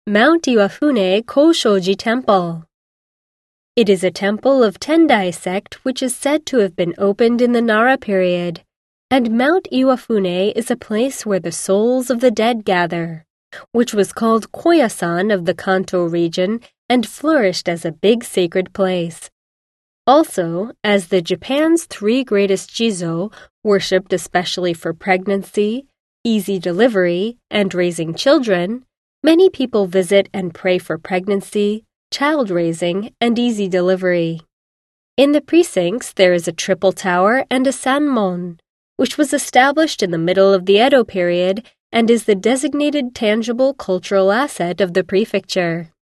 Mount Iwafune Koshoji Temple. It is a temple of Tendai sect which is said to have been opened in the Nara period, and Mount Iwafune is a place where the souls of the dead gather, which was called Koyasan of the Kanto region and flourished as a big sacred place. Also, as the Japan's three greatest Jizo, worshipped especially for pregnancy, easy delivery, and raising children, many people visit and pray for pregnancy, child raising, and easy delivery. In the precincts, there is a triple tower and a sanmon, which was established in the middle of the Edo period and is the designated tangible cultural asset of the prefecture.